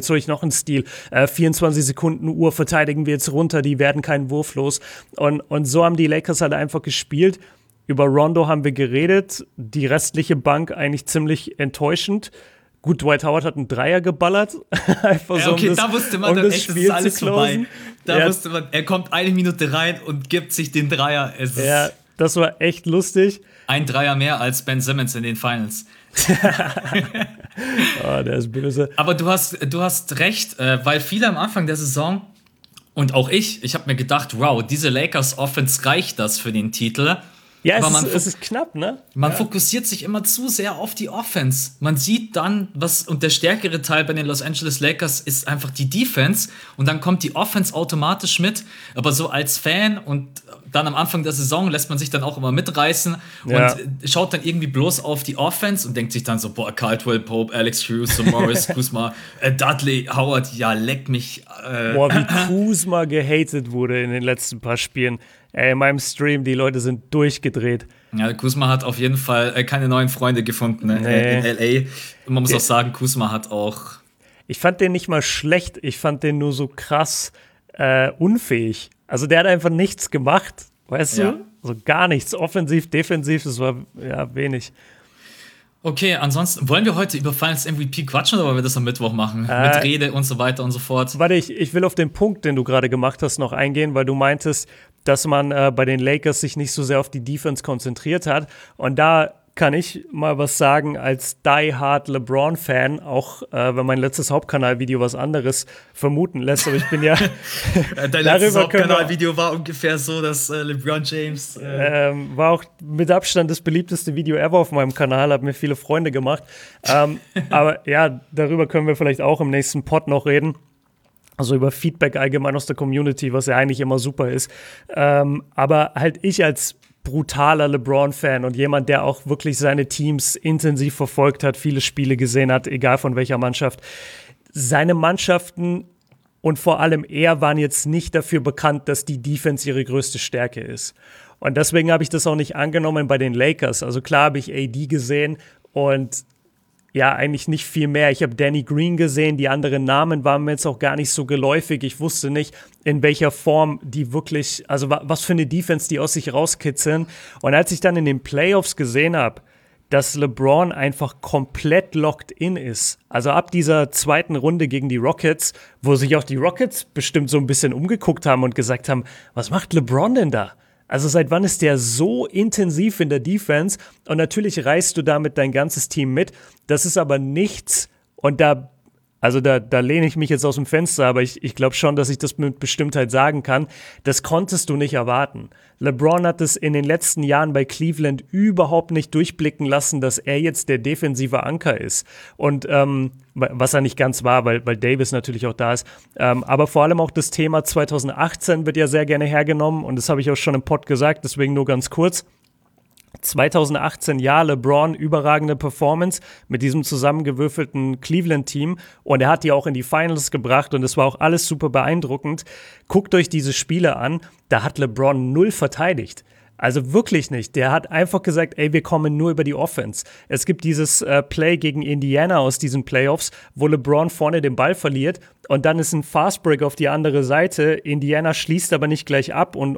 24 Sekunden Uhr verteidigen wir jetzt runter, die werden keinen Wurf los. Und so haben die Lakers halt einfach gespielt. Über Rondo haben wir geredet, die restliche Bank eigentlich ziemlich enttäuschend. Gut, Dwight Howard hat einen Dreier geballert. Einfach so, da wusste man dann echt, das ist alles vorbei. Da wusste man, er kommt 1 Minute rein und gibt sich den Dreier. Das war echt lustig. Ein Dreier mehr als Ben Simmons in den Finals. Oh, der ist böse. Aber du hast recht, weil viele am Anfang der Saison und auch ich habe mir gedacht, wow, diese Lakers-Offense reicht das für den Titel. Ja, es ist knapp, ne? Man fokussiert sich immer zu sehr auf die Offense. Man sieht dann, und der stärkere Teil bei den Los Angeles Lakers ist einfach die Defense und dann kommt die Offense automatisch mit. Aber so als Fan und dann am Anfang der Saison lässt man sich dann auch immer mitreißen und schaut dann irgendwie bloß auf die Offense und denkt sich dann so, boah, Caldwell Pope, Alex Hughes, Morris, Kuzma, Dudley, Howard, ja, leck mich. Boah, wie Kuzma gehatet wurde in den letzten paar Spielen. In meinem Stream, die Leute sind durchgedreht. Ja, Kuzma hat auf jeden Fall keine neuen Freunde gefunden in L.A. Und man muss auch sagen, Kuzma hat auch... Ich fand den nicht mal schlecht, ich fand den nur so krass unfähig. Also der hat einfach nichts gemacht, weißt du? Also gar nichts, offensiv, defensiv, das war ja wenig. Okay, ansonsten, wollen wir heute über Finals MVP quatschen oder wollen wir das am Mittwoch machen? Mit Rede und so weiter und so fort. Warte, ich will auf den Punkt, den du gerade gemacht hast, noch eingehen, weil du meintest, dass man bei den Lakers sich nicht so sehr auf die Defense konzentriert hat. Und da kann ich mal was sagen als Die-Hard LeBron-Fan, auch wenn mein letztes Hauptkanalvideo was anderes vermuten lässt. Aber ich bin ja... Dein letztes Hauptkanalvideo war ungefähr so, dass LeBron James... war auch mit Abstand das beliebteste Video ever auf meinem Kanal, hat mir viele Freunde gemacht. Aber ja, darüber können wir vielleicht auch im nächsten Pod noch reden. Also über Feedback allgemein aus der Community, was ja eigentlich immer super ist. Aber halt ich als brutaler LeBron-Fan und jemand, der auch wirklich seine Teams intensiv verfolgt hat, viele Spiele gesehen hat, egal von welcher Mannschaft. Seine Mannschaften und vor allem er waren jetzt nicht dafür bekannt, dass die Defense ihre größte Stärke ist. Und deswegen habe ich das auch nicht angenommen bei den Lakers. Also klar habe ich AD gesehen und ja, eigentlich nicht viel mehr. Ich habe Danny Green gesehen, die anderen Namen waren mir jetzt auch gar nicht so geläufig. Ich wusste nicht, in welcher Form die wirklich, also was für eine Defense die aus sich rauskitzeln. Und als ich dann in den Playoffs gesehen habe, dass LeBron einfach komplett locked in ist, also ab dieser zweiten Runde gegen die Rockets, wo sich auch die Rockets bestimmt so ein bisschen umgeguckt haben und gesagt haben, was macht LeBron denn da? Also seit wann ist der so intensiv in der Defense? Und natürlich reißt du damit dein ganzes Team mit. Das ist aber nichts, und da lehne ich mich jetzt aus dem Fenster, aber ich glaube schon, dass ich das mit Bestimmtheit sagen kann. Das konntest du nicht erwarten. LeBron hat es in den letzten Jahren bei Cleveland überhaupt nicht durchblicken lassen, dass er jetzt der defensive Anker ist. Und was er nicht ganz war, weil Davis natürlich auch da ist. Aber vor allem auch das Thema 2018 wird ja sehr gerne hergenommen. Und das habe ich auch schon im Pod gesagt, deswegen nur ganz kurz. 2018, ja, LeBron, überragende Performance mit diesem zusammengewürfelten Cleveland-Team und er hat die auch in die Finals gebracht und es war auch alles super beeindruckend. Guckt euch diese Spiele an, da hat LeBron 0 verteidigt. Also wirklich nicht. Der hat einfach gesagt, ey, wir kommen nur über die Offense. Es gibt dieses Play gegen Indiana aus diesen Playoffs, wo LeBron vorne den Ball verliert und dann ist ein Fastbreak auf die andere Seite. Indiana schließt aber nicht gleich ab und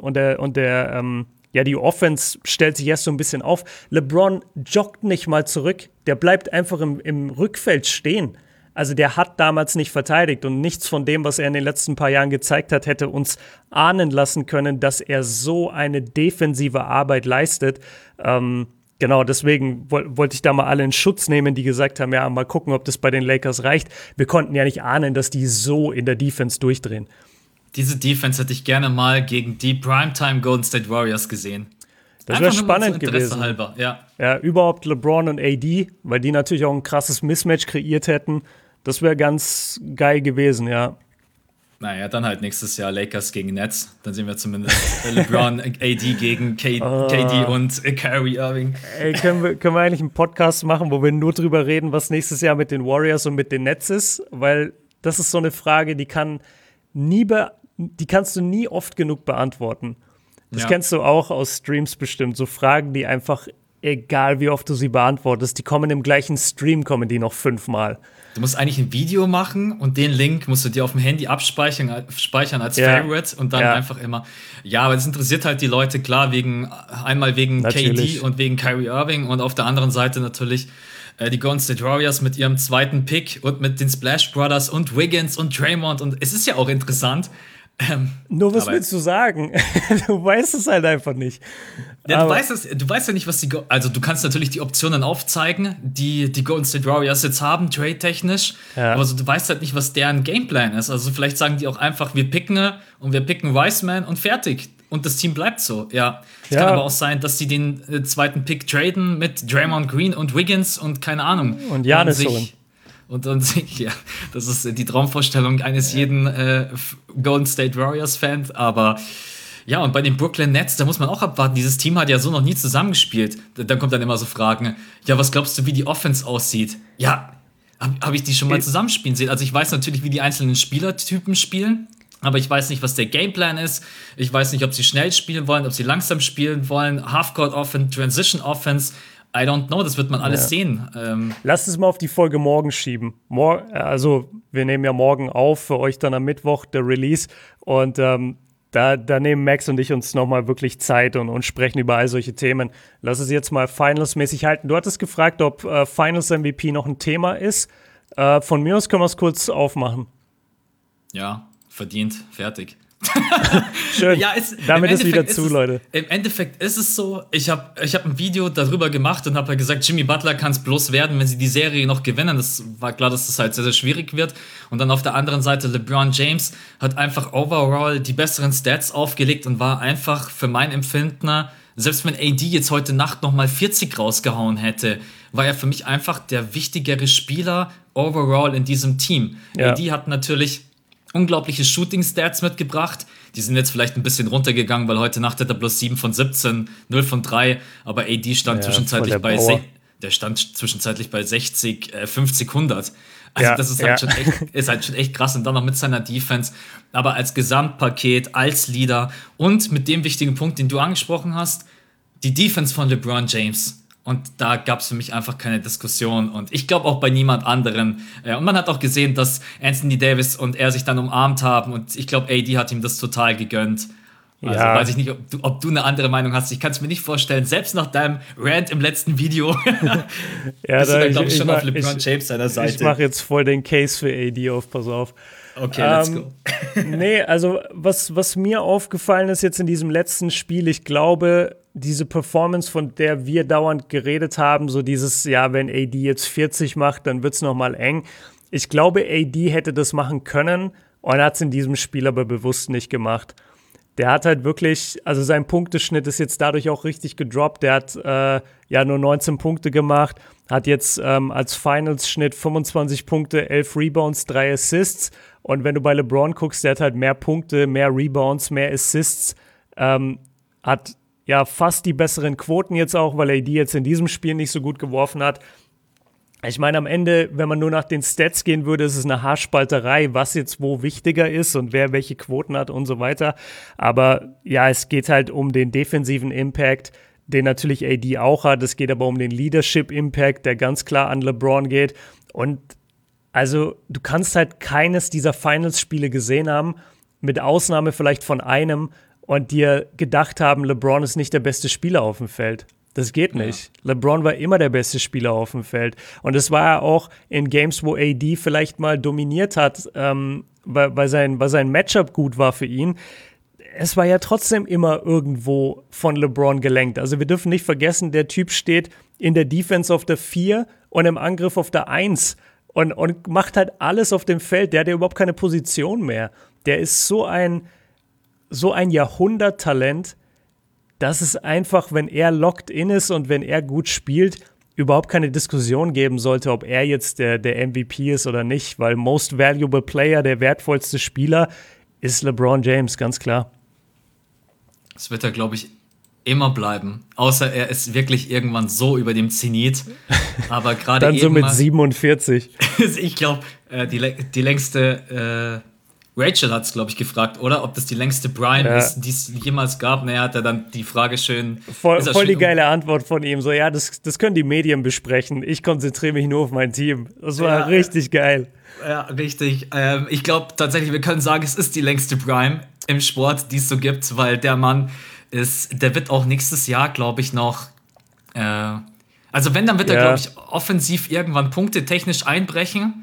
die Offense stellt sich erst so ein bisschen auf. LeBron joggt nicht mal zurück. Der bleibt einfach im Rückfeld stehen. Also der hat damals nicht verteidigt und nichts von dem, was er in den letzten paar Jahren gezeigt hat, hätte uns ahnen lassen können, dass er so eine defensive Arbeit leistet. Genau, deswegen wollte ich da mal alle in Schutz nehmen, die gesagt haben, ja, mal gucken, ob das bei den Lakers reicht. Wir konnten ja nicht ahnen, dass die so in der Defense durchdrehen. Diese Defense hätte ich gerne mal gegen die Primetime Golden State Warriors gesehen. Das wäre spannend gewesen. Halber, ja. Ja, überhaupt LeBron und AD, weil die natürlich auch ein krasses Mismatch kreiert hätten. Das wäre ganz geil gewesen, ja. Naja, dann halt nächstes Jahr Lakers gegen Nets. Dann sehen wir zumindest LeBron, AD gegen KD und Kyrie Irving. Ey, können wir eigentlich einen Podcast machen, wo wir nur drüber reden, was nächstes Jahr mit den Warriors und mit den Nets ist? Weil das ist so eine Frage, die kannst du nie oft genug beantworten. Das kennst du auch aus Streams bestimmt. So Fragen, die einfach, egal wie oft du sie beantwortest, die kommen im gleichen Stream, kommen die noch 5-mal. Du musst eigentlich ein Video machen und den Link musst du dir auf dem Handy abspeichern als Favorite und dann einfach immer. Ja, aber das interessiert halt die Leute, klar, einmal wegen natürlich. KD und wegen Kyrie Irving und auf der anderen Seite natürlich die Golden State Warriors mit ihrem zweiten Pick und mit den Splash Brothers und Wiggins und Draymond und es ist ja auch interessant, Nur was willst du sagen? Du weißt es halt einfach nicht. Ja, du weißt ja nicht, was also du kannst natürlich die Optionen aufzeigen, die Golden State Warriors jetzt haben, trade-technisch, aber so, du weißt halt nicht, was deren Gameplan ist. Also vielleicht sagen die auch einfach, wir picken Wiseman und fertig. Und das Team bleibt so, ja. Es kann aber auch sein, dass sie den zweiten Pick traden mit Draymond Green und Wiggins und keine Ahnung. Und Giannis holen. Und ja, das ist die Traumvorstellung eines jeden Golden State Warriors-Fans. Aber ja, und bei den Brooklyn Nets, da muss man auch abwarten. Dieses Team hat ja so noch nie zusammengespielt. Dann kommt dann immer so Fragen, ja, was glaubst du, wie die Offense aussieht? Ja, hab ich die schon mal zusammenspielen sehen? Also ich weiß natürlich, wie die einzelnen Spielertypen spielen, aber ich weiß nicht, was der Gameplan ist. Ich weiß nicht, ob sie schnell spielen wollen, ob sie langsam spielen wollen. Halfcourt Offense, Transition Offense. I don't know, das wird man alles sehen. Lass es mal auf die Folge morgen schieben. Also, wir nehmen ja morgen auf, für euch dann am Mittwoch der Release. Und da nehmen Max und ich uns nochmal wirklich Zeit und sprechen über all solche Themen. Lass es jetzt mal Finals-mäßig halten. Du hattest gefragt, ob Finals-MVP noch ein Thema ist. Von mir aus können wir es kurz aufmachen. Ja, verdient, fertig. Schön, ja, damit ist wieder zu, Leute. Im Endeffekt ist es so, ich hab ein Video darüber gemacht und habe halt gesagt, Jimmy Butler kann es bloß werden, wenn sie die Serie noch gewinnen. Das war klar, dass das halt sehr, sehr schwierig wird. Und dann auf der anderen Seite, LeBron James hat einfach overall die besseren Stats aufgelegt und war einfach für mein Empfinden, selbst wenn AD jetzt heute Nacht nochmal 40 rausgehauen hätte, war er für mich einfach der wichtigere Spieler overall in diesem Team. Ja. AD hat natürlich unglaubliche Shooting-Stats mitgebracht. Die sind jetzt vielleicht ein bisschen runtergegangen, weil heute Nacht hat er bloß 7 von 17, 0 von 3, aber AD stand zwischenzeitlich bei 60, 50, 100. Also das ist halt schon echt krass und dann noch mit seiner Defense, aber als Gesamtpaket, als Leader und mit dem wichtigen Punkt, den du angesprochen hast, die Defense von LeBron James. Und da gab es für mich einfach keine Diskussion. Und ich glaube auch bei niemand anderen. Und man hat auch gesehen, dass Anthony Davis und er sich dann umarmt haben. Und ich glaube, AD hat ihm das total gegönnt. Also weiß ich nicht, ob du eine andere Meinung hast. Ich kann es mir nicht vorstellen. Selbst nach deinem Rant im letzten Video bist du da, glaube ich, schon auf LeBron James seiner Seite. Ich mache jetzt voll den Case für AD auf, pass auf. Okay, let's go. Nee, also was mir aufgefallen ist jetzt in diesem letzten Spiel, ich glaube, diese Performance, von der wir dauernd geredet haben, so dieses, ja, wenn AD jetzt 40 macht, dann wird es nochmal eng. Ich glaube, AD hätte das machen können und hat es in diesem Spiel aber bewusst nicht gemacht. Der hat halt wirklich, also sein Punkteschnitt ist jetzt dadurch auch richtig gedroppt. Der hat nur 19 Punkte gemacht, hat jetzt als Finals-Schnitt 25 Punkte, 11 Rebounds, 3 Assists. Und wenn du bei LeBron guckst, der hat halt mehr Punkte, mehr Rebounds, mehr Assists, hat ja fast die besseren Quoten jetzt auch, weil AD jetzt in diesem Spiel nicht so gut geworfen hat. Ich meine, am Ende, wenn man nur nach den Stats gehen würde, ist es eine Haarspalterei, was jetzt wo wichtiger ist und wer welche Quoten hat und so weiter. Aber ja, es geht halt um den defensiven Impact, den natürlich AD auch hat. Es geht aber um den Leadership-Impact, der ganz klar an LeBron geht. Und also du kannst halt keines dieser Finals-Spiele gesehen haben, mit Ausnahme vielleicht von einem, und dir gedacht haben, LeBron ist nicht der beste Spieler auf dem Feld. Das geht nicht. Ja. LeBron war immer der beste Spieler auf dem Feld. Und es war ja auch in Games, wo AD vielleicht mal dominiert hat, weil sein Matchup gut war für ihn. Es war ja trotzdem immer irgendwo von LeBron gelenkt. Also wir dürfen nicht vergessen, der Typ steht in der Defense auf der 4 und im Angriff auf der 1 und macht halt alles auf dem Feld. Der hat ja überhaupt keine Position mehr. Der ist so ein Jahrhunderttalent, dass es einfach, wenn er locked in ist und wenn er gut spielt, überhaupt keine Diskussion geben sollte, ob er jetzt der MVP ist oder nicht, weil Most Valuable Player, der wertvollste Spieler, ist LeBron James, ganz klar. Das wird er, glaube ich, immer bleiben. Außer er ist wirklich irgendwann so über dem Zenit. Aber gerade dann so mit 47. Ich glaube, die längste Rachel hat es, glaube ich, gefragt, oder? Ob das die längste Prime ist, die es jemals gab. Naja, hat er dann die Frage schön... Voll die geile Antwort von ihm. So, ja, das können die Medien besprechen. Ich konzentriere mich nur auf mein Team. Das war richtig geil. Ja, richtig. Ich glaube tatsächlich, wir können sagen, es ist die längste Prime im Sport, die es so gibt, weil der Mann der wird auch nächstes Jahr, glaube ich, noch... also wenn, dann wird er, glaube ich, offensiv irgendwann punktetechnisch einbrechen.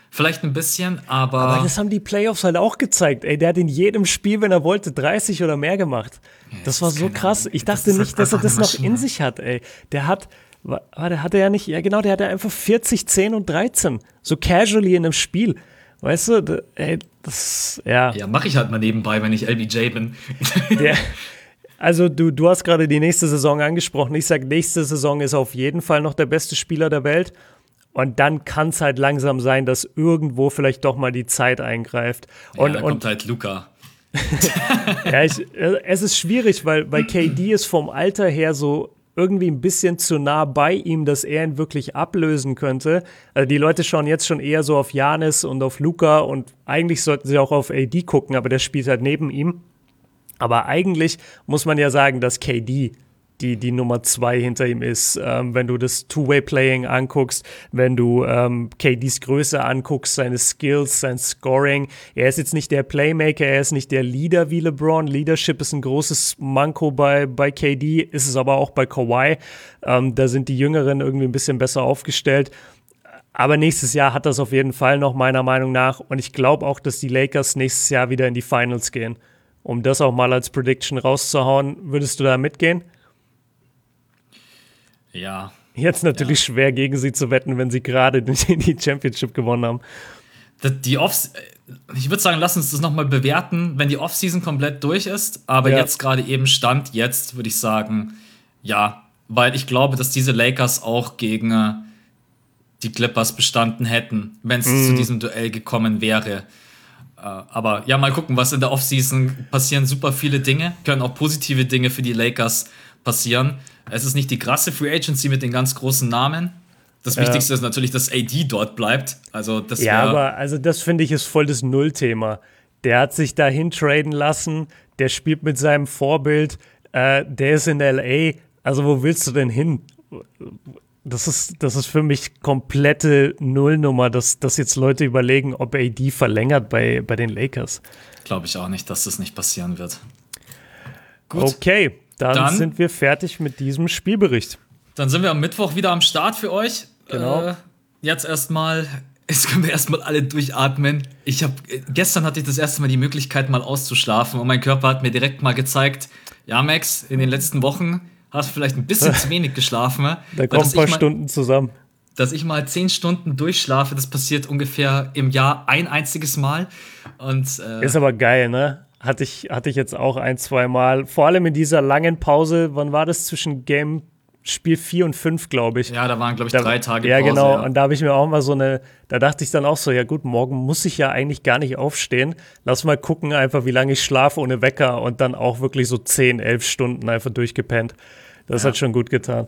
vielleicht ein bisschen, Aber das haben die Playoffs halt auch gezeigt. Ey, der hat in jedem Spiel, wenn er wollte, 30 oder mehr gemacht. Das war so krass. Ich dachte nicht, dass er das noch in sich hat, ey. Der hatte ja nicht, ja genau, der hatte einfach 40, 10 und 13. So casually in einem Spiel. Weißt du, ey, das, ja. Ja, mache ich halt mal nebenbei, wenn ich LBJ bin. Also du hast gerade die nächste Saison angesprochen. Ich sage, nächste Saison ist auf jeden Fall noch der beste Spieler der Welt. Und dann kann es halt langsam sein, dass irgendwo vielleicht doch mal die Zeit eingreift. Und dann kommt halt Luka. Ja, es ist schwierig, weil KD ist vom Alter her so irgendwie ein bisschen zu nah bei ihm, dass er ihn wirklich ablösen könnte. Also die Leute schauen jetzt schon eher so auf Giannis und auf Luka und eigentlich sollten sie auch auf AD gucken, aber der spielt halt neben ihm. Aber eigentlich muss man ja sagen, dass KD die Nummer 2 hinter ihm ist. Wenn du das Two-Way-Playing anguckst, wenn du KDs Größe anguckst, seine Skills, sein Scoring. Er ist jetzt nicht der Playmaker, er ist nicht der Leader wie LeBron. Leadership ist ein großes Manko bei KD, ist es aber auch bei Kawhi. Da sind die Jüngeren irgendwie ein bisschen besser aufgestellt. Aber nächstes Jahr hat das auf jeden Fall noch, meiner Meinung nach. Und ich glaube auch, dass die Lakers nächstes Jahr wieder in die Finals gehen. Um das auch mal als Prediction rauszuhauen, würdest du da mitgehen? Ja. Jetzt natürlich schwer, gegen sie zu wetten, wenn sie gerade die Championship gewonnen haben. Ich würde sagen, lass uns das nochmal bewerten, wenn die Offseason komplett durch ist. Aber jetzt gerade eben Stand jetzt, würde ich sagen, ja. Weil ich glaube, dass diese Lakers auch gegen die Clippers bestanden hätten, wenn es zu diesem Duell gekommen wäre. Aber ja, mal gucken, was in der Offseason passieren. Super viele Dinge, können auch positive Dinge für die Lakers passieren. Es ist nicht die krasse Free Agency mit den ganz großen Namen. Das Wichtigste ist natürlich, dass AD dort bleibt. Also das aber also das finde ich ist voll das Nullthema. Der hat sich dahin traden lassen, der spielt mit seinem Vorbild, der ist in LA. Also wo willst du denn hin? Das ist für mich komplette Nullnummer, dass jetzt Leute überlegen, ob AD verlängert bei den Lakers. Glaube ich auch nicht, dass das nicht passieren wird. Gut. Okay, dann sind wir fertig mit diesem Spielbericht. Dann sind wir am Mittwoch wieder am Start für euch. Genau. Jetzt können wir erstmal alle durchatmen. Gestern hatte ich das erste Mal die Möglichkeit, mal auszuschlafen und mein Körper hat mir direkt mal gezeigt, ja Max, in den letzten Wochen hast du vielleicht ein bisschen zu wenig geschlafen. Da kommen ein paar Stunden zusammen. Dass ich mal 10 Stunden durchschlafe, das passiert ungefähr im Jahr ein einziges Mal. Und, ist aber geil, ne? Hatte ich jetzt auch 1-2 Mal. Vor allem in dieser langen Pause, wann war das zwischen Spiel 4 und 5, glaube ich. Ja, da waren, glaube ich, 3 Tage Pause. Ja, genau. Ja. Und da habe ich mir auch mal da dachte ich dann auch so, ja gut, morgen muss ich ja eigentlich gar nicht aufstehen. Lass mal gucken einfach, wie lange ich schlafe ohne Wecker und dann auch wirklich so 10, 11 Stunden einfach durchgepennt. Das hat schon gut getan.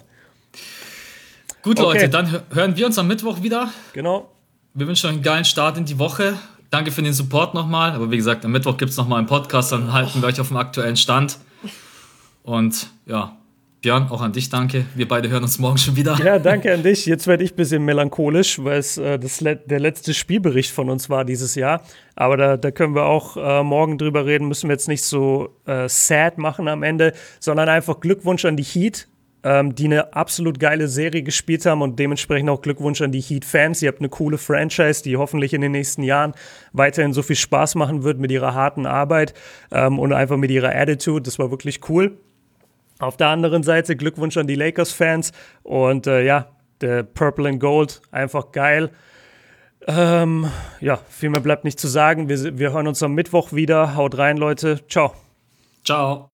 Gut, okay. Leute, dann hören wir uns am Mittwoch wieder. Genau. Wir wünschen euch einen geilen Start in die Woche. Danke für den Support nochmal. Aber wie gesagt, am Mittwoch gibt es nochmal einen Podcast, dann halten wir euch auf dem aktuellen Stand. Und ja, Björn, auch an dich danke. Wir beide hören uns morgen schon wieder. Ja, danke an dich. Jetzt werde ich ein bisschen melancholisch, weil es der letzte Spielbericht von uns war dieses Jahr. Aber da können wir auch morgen drüber reden. Müssen wir jetzt nicht so sad machen am Ende, sondern einfach Glückwunsch an die Heat, die eine absolut geile Serie gespielt haben und dementsprechend auch Glückwunsch an die Heat-Fans. Ihr habt eine coole Franchise, die hoffentlich in den nächsten Jahren weiterhin so viel Spaß machen wird mit ihrer harten Arbeit und einfach mit ihrer Attitude. Das war wirklich cool. Auf der anderen Seite Glückwunsch an die Lakers-Fans und der Purple and Gold, einfach geil. Viel mehr bleibt nicht zu sagen. Wir hören uns am Mittwoch wieder. Haut rein, Leute. Ciao. Ciao.